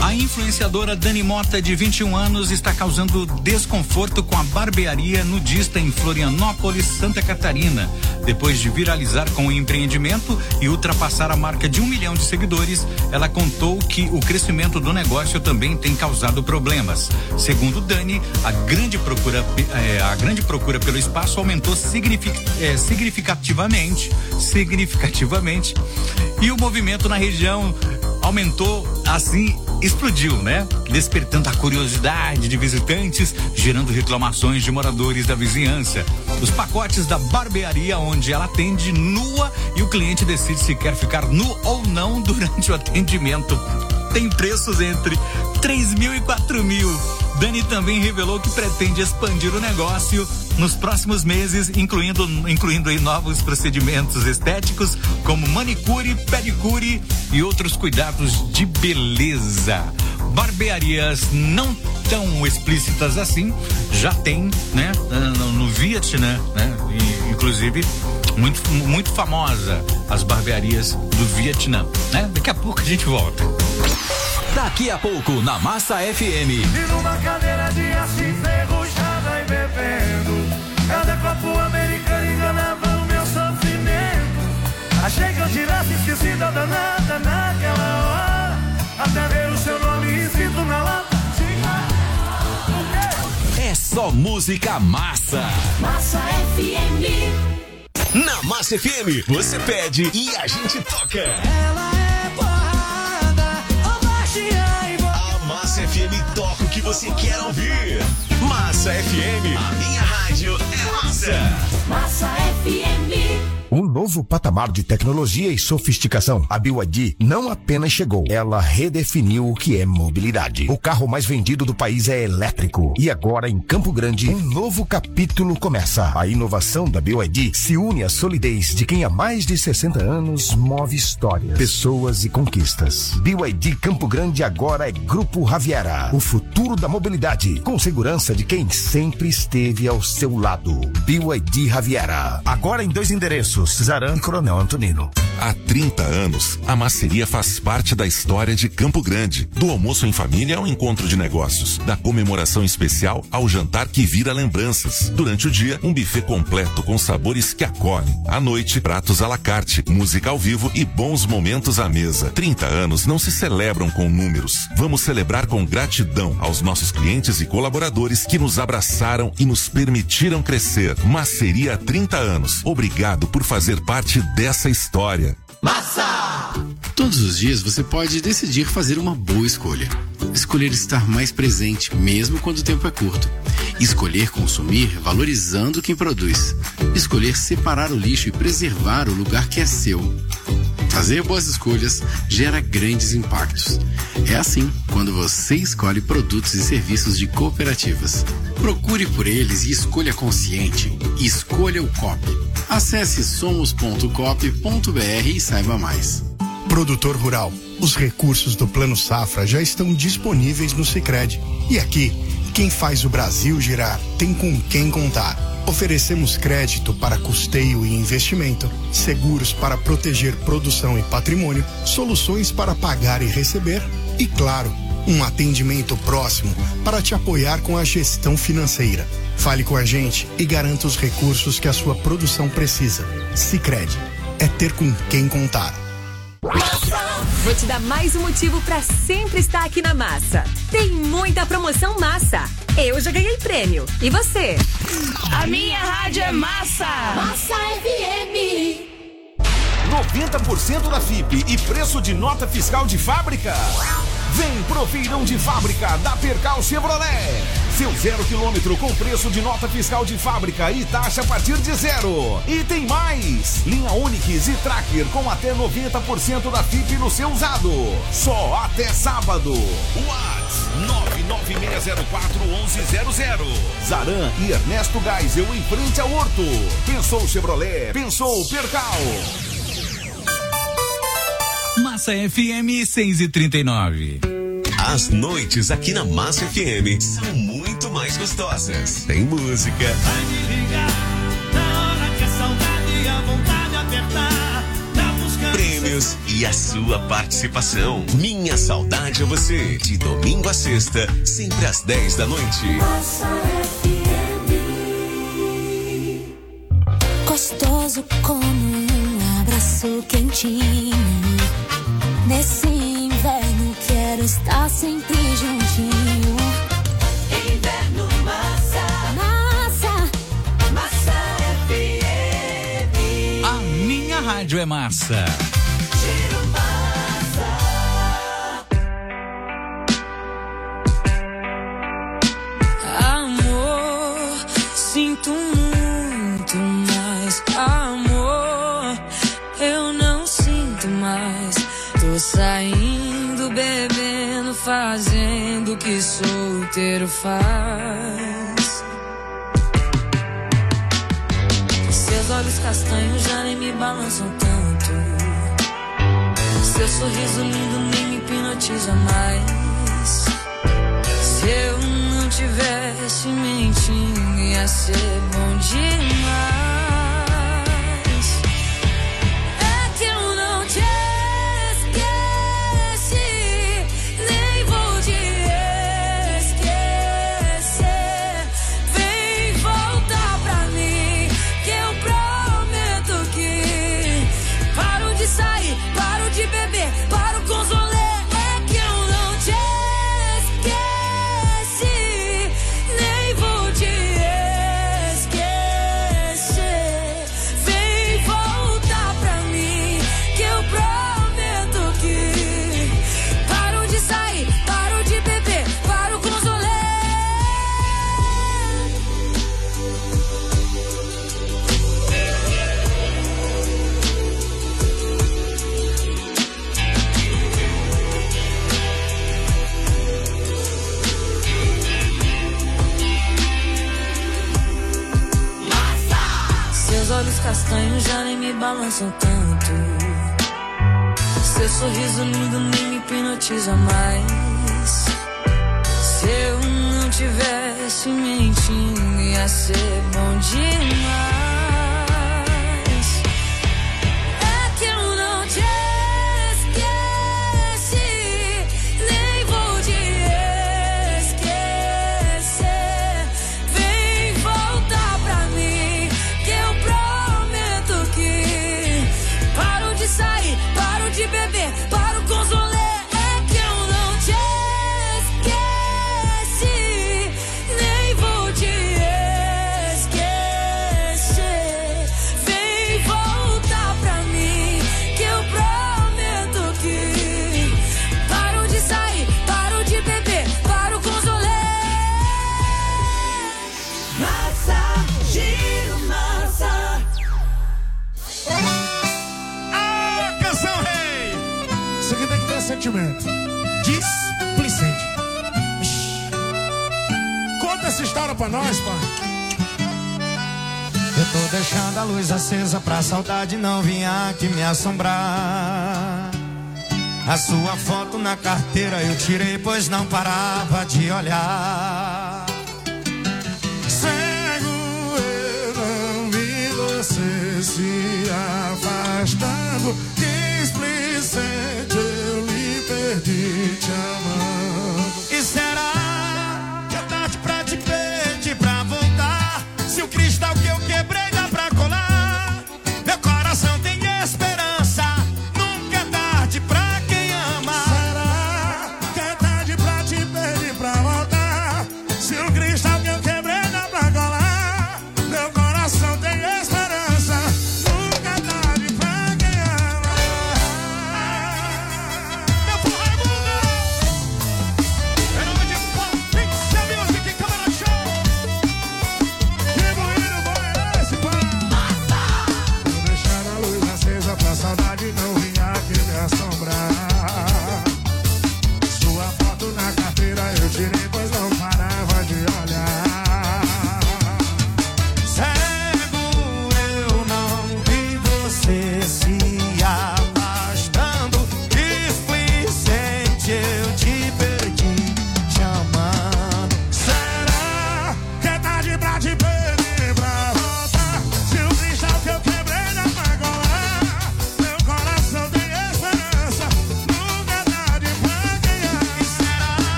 A influenciadora Dani Mota, de 21 anos, está causando desconforto com a barbearia nudista em Florianópolis, Santa Catarina. Depois de viralizar com o empreendimento e ultrapassar a marca de 1 milhão de seguidores, ela contou que o crescimento do negócio também tem causado problemas. Segundo Dani, a grande procura pelo espaço aumentou significativamente e o movimento na região aumentou, assim, explodiu, né? Despertando a curiosidade de visitantes, gerando reclamações de moradores da vizinhança. Os pacotes da barbearia, onde ela atende nua e o cliente decide se quer ficar nu ou não durante o atendimento, tem preços entre 3 mil e 4 mil. Dani também revelou que pretende expandir o negócio nos próximos meses, incluindo aí novos procedimentos estéticos, como manicure, pedicure e outros cuidados de beleza. Barbearias não tão explícitas assim, já tem, né, no Vietnã, né, e, inclusive, muito famosa as barbearias do Vietnã, né? Daqui a pouco a gente volta. Daqui a pouco, na Massa FM. E numa cadeira de aço enferrujada e bebendo, cada copo americano enganava o meu sofrimento. Achei que eu tivesse esquecido a danada naquela hora, até ver o seu nome escrito na lata. É só música massa. Massa FM. Na Massa FM, você pede e a gente toca. Ela é porrada, a Massa FM toca o que você quer ouvir. Massa FM, a minha rádio é massa. Massa FM. Um novo patamar de tecnologia e sofisticação. A BYD não apenas chegou, ela redefiniu o que é mobilidade. O carro mais vendido do país é elétrico. E agora, em Campo Grande, um novo capítulo começa. A inovação da BYD se une à solidez de quem há mais de 60 anos move histórias, pessoas e conquistas. BYD Campo Grande agora é Grupo Javiera. O futuro da mobilidade, com segurança de quem sempre esteve ao seu lado. BYD Javiera. Agora em 2 endereços. Zaran e Coronel Antonino. Há 30 anos, a Maceria faz parte da história de Campo Grande. Do almoço em família ao encontro de negócios. Da comemoração especial ao jantar que vira lembranças. Durante o dia, um buffet completo com sabores que acolhem. À noite, pratos à la carte, música ao vivo e bons momentos à mesa. 30 anos não se celebram com números. Vamos celebrar com gratidão aos nossos clientes e colaboradores que nos abraçaram e nos permitiram crescer. Maceria há 30 anos. Obrigado por fazer parte dessa história. Massa! Todos os dias você pode decidir fazer uma boa escolha. Escolher estar mais presente, mesmo quando o tempo é curto. Escolher consumir valorizando quem produz. Escolher separar o lixo e preservar o lugar que é seu. Fazer boas escolhas gera grandes impactos. É assim quando você escolhe produtos e serviços de cooperativas. Procure por eles e escolha consciente. Escolha o COP. Acesse somos.coop.br e saiba mais. Produtor rural, os recursos do Plano Safra já estão disponíveis no Sicredi. E aqui, quem faz o Brasil girar tem com quem contar. Oferecemos crédito para custeio e investimento, seguros para proteger produção e patrimônio, soluções para pagar e receber e, claro, um atendimento próximo para te apoiar com a gestão financeira. Fale com a gente e garanta os recursos que a sua produção precisa. Sicredi, é ter com quem contar. Vou te dar mais um motivo para sempre estar aqui na Massa. Tem muita promoção massa. Eu já ganhei prêmio. E você? A minha rádio é Massa. Massa FM. 90% da FIP e preço de nota fiscal de fábrica. Vem pro feirão de fábrica da Percal Chevrolet. Seu 0 km com preço de nota fiscal de fábrica e taxa a partir de 0. E tem mais! Linha Onix e Tracker com até 90% da FIP no seu usado. Só até sábado. WhatsApp 996041100. Zaran e Ernesto Geisel em frente ao Horto. Pensou Chevrolet, pensou Percal. Massa FM 6h39. As noites aqui na Massa FM são muito mais gostosas. Tem música. Vai me ligar na hora que a saudade e a vontade apertar. Na busca prêmios. anos e a sua participação. Minha Saudade é Você, de domingo a sexta, sempre às 10 da noite. Gostoso como um abraço quentinho. Nesse inverno quero estar sempre juntinho. Inverno Massa. Massa FM. A minha rádio é massa. Giro Massa. Amor, sinto muito mais. Amor, eu não sinto mais. Tô saindo, bebendo, fazendo o que solteiro faz. Seus olhos castanhos já nem me balançam tanto. Seu sorriso lindo nem me hipnotiza mais. Se eu não tivesse mentindo, ia ser bom demais. É que eu não te esqueci, nem vou te esquecer. Vem voltar pra mim, que eu prometo que paro de sair, paro de beber, paro com os rolê. É que eu não te esqueci, nem vou te esquecer. Vem voltar pra mim, que eu prometo que paro de sair, paro de beber, paro com os rolê. Seus olhos castanhos já nem me balançam tanto. Seu sorriso lindo nem me hipnotiza mais. Se eu não tivesse mentindo, ia ser bom demais. É que eu não te esqueci, nem vou te esquecer. Vem voltar pra mim, que eu prometo que paro de sair, paro de beber, paro com os rolê. É que eu não te esqueci, nem vou te esquecer. Vem voltar pra mim, que eu prometo que paro de sair, paro de beber, paro com os rolê. Massa, Giro Massa. Ah, canção rei! Isso aqui tem que ter sentimento. Displicente. Conta essa história pra nós, pai. Eu tô deixando a luz acesa pra saudade não vir aqui me assombrar. A sua foto na carteira eu tirei, pois não parava de olhar. Cego eu não vi você se afastando. Displicente eu lhe perdi te amando. E será que é tarde pra te pedir pra voltar? Se o cristal que eu quebrei dá pra colar, meu coração tem esperança. Nunca é tarde pra quem ama. Será que é tarde pra te pedir pra voltar?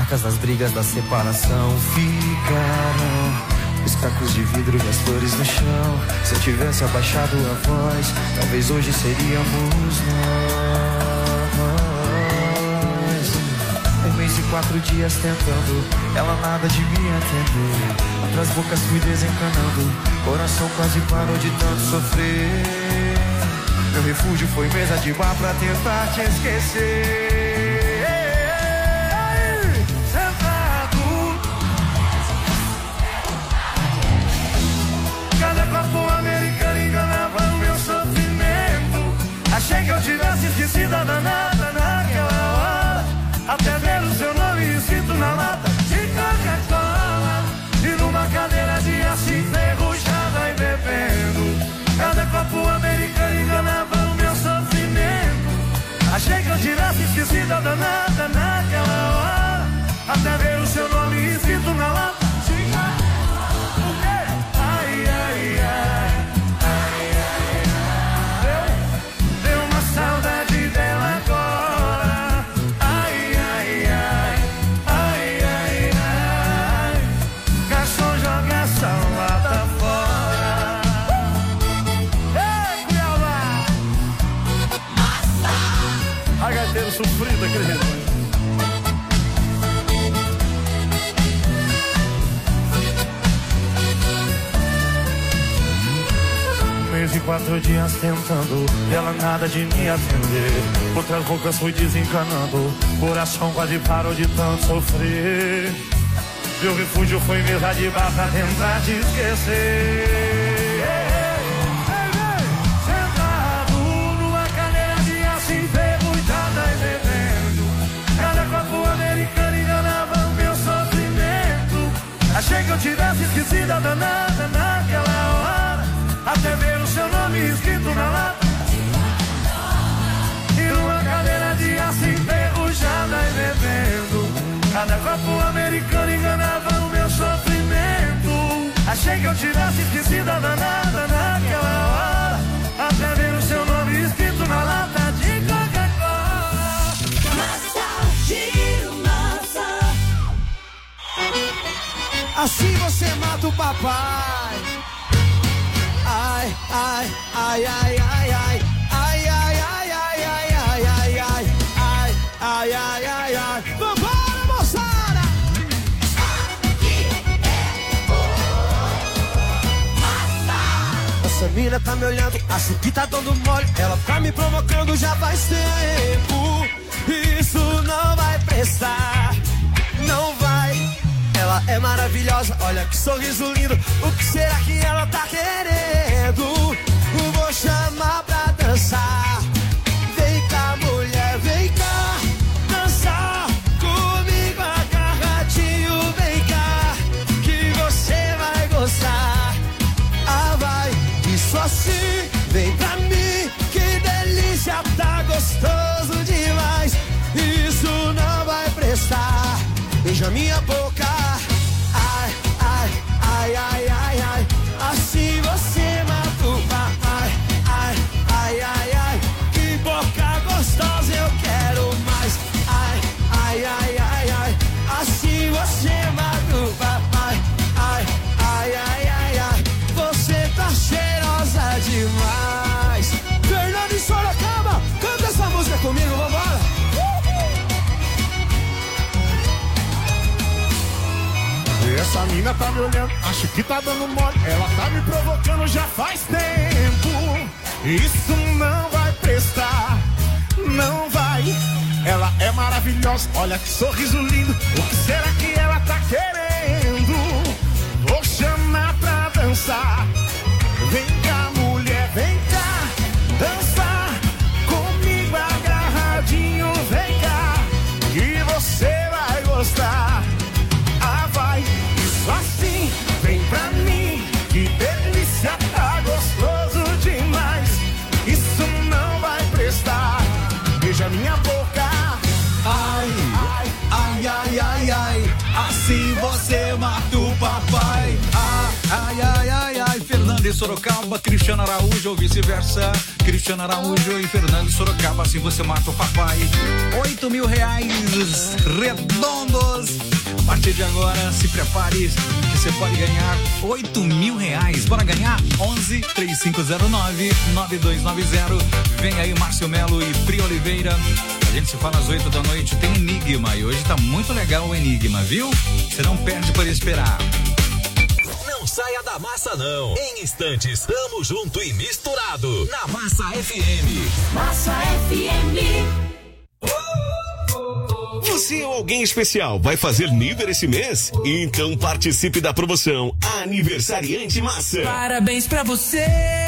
marcas das brigas da separação ficaram. Os cacos de vidro e as flores no chão. Se eu tivesse abaixado a voz, talvez hoje seríamos nós. 1 mês e 4 dias tentando, ela nada de me atender. Outras bocas fui desencanando, coração quase parou de tanto sofrer. Meu refúgio foi mesa de bar pra tentar te esquecer. Cada copo americano enganava o meu sofrimento. Achei que eu tivesse esquecido a danada naquela hora, até ver o seu nome escrito na lata de Coca-Cola. E numa cadeira de aço enferrujada e bebendo. Cada copo americano enganava o meu sofrimento. Achei que eu tivesse esquecido a danada naquela hora, até ver o seu nome escrito na lata. Sofrido aquele rebanho. 1 mês e 4 dias tentando, ela nada de me atender. Outras bocas fui desencanando, coração quase parou de tanto sofrer. Meu refúgio foi mesa de bar pra tentar te esquecer. Achei que eu tivesse esquecido a danada naquela hora, até ver o seu nome escrito na lata. E numa cadeira de aço enferrujada e bebendo. Cada copo americano enganava o meu sofrimento. Achei que eu tivesse esquecido a danada naquela hora, até ver o seu nome escrito na lata de Coca-Cola. Giro Massa. Assim você mata o papai. Ai, ai, ai, ai, ai, ai. Ai, ai, ai, ai, ai, ai, ai, ai. Ai, ai, ai, ai, ai. Vambora, moçada! Essa mina tá me olhando, acho que tá dando mole. Ela tá me provocando já faz tempo. Isso não vai prestar, não vai. Ela é maravilhosa, olha que sorriso lindo. O que será que ela tá querendo? Vou chamar pra dançar. Vem cá, mulher, vem cá dançar comigo agarradinho. Vem cá, que você vai gostar. Ah, vai, isso assim, vem pra mim. Que delícia, tá gostoso demais. Isso não vai prestar. Beija minha boca. Ai, ai, ai, ai, ai, ai. Assim você mata o papai. Ai, ai, ai, ai. Que boca gostosa, eu quero mais. Ai, ai, ai, ai, ai. Assim você mata o papai. Ai, ai, ai, ai, ai. Você tá cheirosa demais. Fernando e Sorocaba, canta essa música comigo, vambora. Essa mina tá me olhando, acho que tá dando mole. Ela tá me provocando já faz tempo. Isso não vai prestar, não vai. Ela é maravilhosa, olha que sorriso lindo. O que será que ela tá querendo? Vou chamar pra dançar. Vem cá, mulher, vem cá dançar comigo agarradinho. Vem cá, que você vai gostar. Ah, vai, isso assim, vem pra mim. Que delícia, tá gostoso demais. Isso não vai prestar. Beija minha boca. Ai, ai, ai, ai, ai, ai. Assim você mata o papai. Ai, ai, ai, ai. Fernando e Sorocaba, Cristiano Araújo ou vice-versa. Cristiano Araújo e Fernando e Sorocaba. assim você mata o papai. R$8.000 redondos. A partir de agora, se prepare que você pode ganhar R$8.000. Bora ganhar? 11-3509-9290. Vem aí Márcio Melo e Pri Oliveira. A gente se fala às 8 da noite. Tem Enigma e hoje tá muito legal o Enigma, viu? Você não perde por esperar. Não saia da massa não. Em instantes, tamo junto e misturado na Massa FM. Massa FM. Você ou alguém especial vai fazer nível esse mês? Então participe da promoção Aniversariante Massa. Parabéns pra você.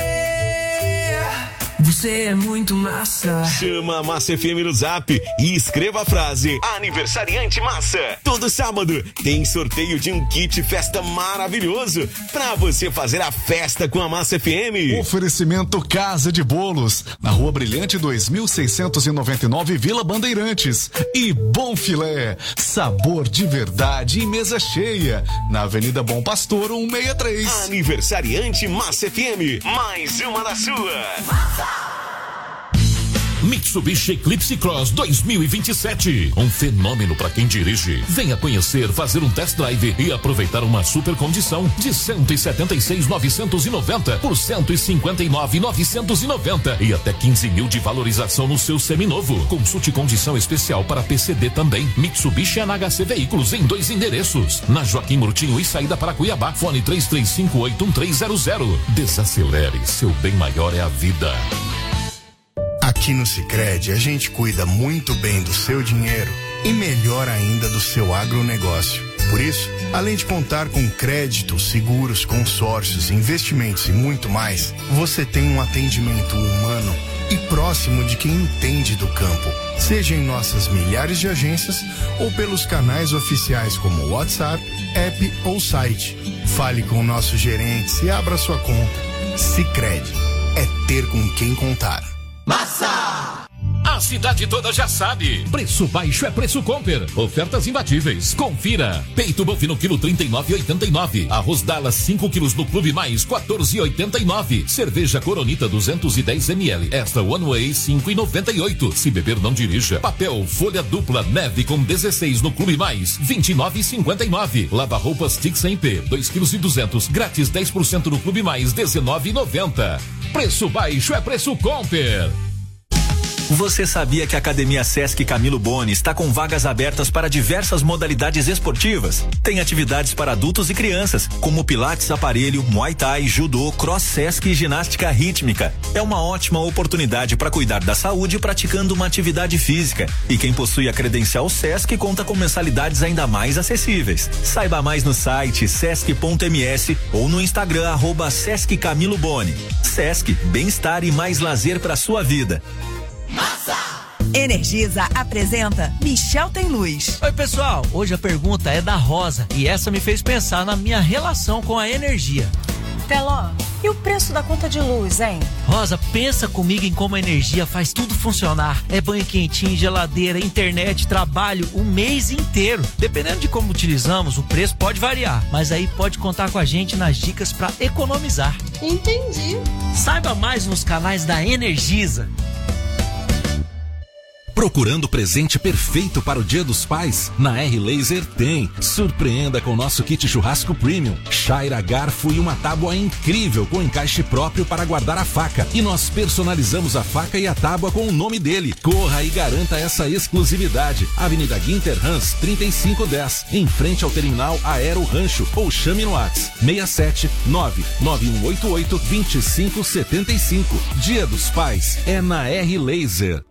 Você é muito massa. Chama a Massa FM no Zap e escreva a frase Aniversariante Massa. Todo sábado tem sorteio de um kit festa maravilhoso pra você fazer a festa com a Massa FM. Oferecimento Casa de Bolos, na Rua Brilhante 2699, Vila Bandeirantes. E Bom Filé, sabor de verdade e mesa cheia, na Avenida Bom Pastor 163. Aniversariante Massa FM, mais uma da sua. Mitsubishi Eclipse Cross 2027. Um fenômeno para quem dirige. Venha conhecer, fazer um test drive e aproveitar uma super condição de 176.990 por 159.990 e até 15 mil de valorização no seu seminovo. Consulte condição especial para PCD também. Mitsubishi NHC Veículos em 2 endereços. Na Joaquim Murtinho e saída para Cuiabá. Fone 33581300. Desacelere, seu bem maior é a vida. Aqui no Sicredi, a gente cuida muito bem do seu dinheiro e melhor ainda do seu agronegócio. Por isso, além de contar com créditos, seguros, consórcios, investimentos e muito mais, você tem um atendimento humano e próximo de quem entende do campo. Seja em nossas milhares de agências ou pelos canais oficiais como WhatsApp, app ou site. Fale com nossos gerentes e abra sua conta. Sicredi é ter com quem contar. Massa! A cidade toda já sabe. Preço baixo é preço Comper. Ofertas imbatíveis. Confira. Peito bovino quilo 39,89. Arroz Dallas 5 quilos no Clube Mais 14,89. Cerveja Coronita 210 ml. Extra One Way 5,98. Se beber não dirija. Papel folha dupla neve com 16 no Clube Mais 29,59. Lava roupas Tix 100P 2,2 kg. Grátis 10% no Clube Mais 19,90. Preço baixo é preço Comper. Você sabia que a Academia Sesc Camilo Boni está com vagas abertas para diversas modalidades esportivas? Tem atividades para adultos e crianças, como pilates aparelho, muay thai, judô, cross Sesc e ginástica rítmica. É uma ótima oportunidade para cuidar da saúde praticando uma atividade física. E quem possui a credencial Sesc conta com mensalidades ainda mais acessíveis. Saiba mais no site sesc.ms ou no Instagram @Sesc Camilo Boni. Sesc, bem-estar e mais lazer para sua vida. Energisa apresenta Michel Tem Luz. Oi pessoal, hoje a pergunta é da Rosa e essa me fez pensar na minha relação com a energia. Teló, e o preço da conta de luz, hein? Rosa, pensa comigo em como a energia faz tudo funcionar. É banho quentinho, geladeira, internet, trabalho, o mês inteiro. Dependendo de como utilizamos, o preço pode variar, mas aí pode contar com a gente nas dicas para economizar. Entendi. Saiba mais nos canais da Energisa. Procurando o presente perfeito para o Dia dos Pais? Na R-Laser tem. Surpreenda com o nosso kit churrasco premium. Chaira, garfo e uma tábua incrível com encaixe próprio para guardar a faca. E nós personalizamos a faca e a tábua com o nome dele. Corra e garanta essa exclusividade. Avenida Guinter Hans 3510, em frente ao terminal Aero Rancho, ou chame no WhatsApp 67 99188 2575. Dia dos Pais é na R-Laser.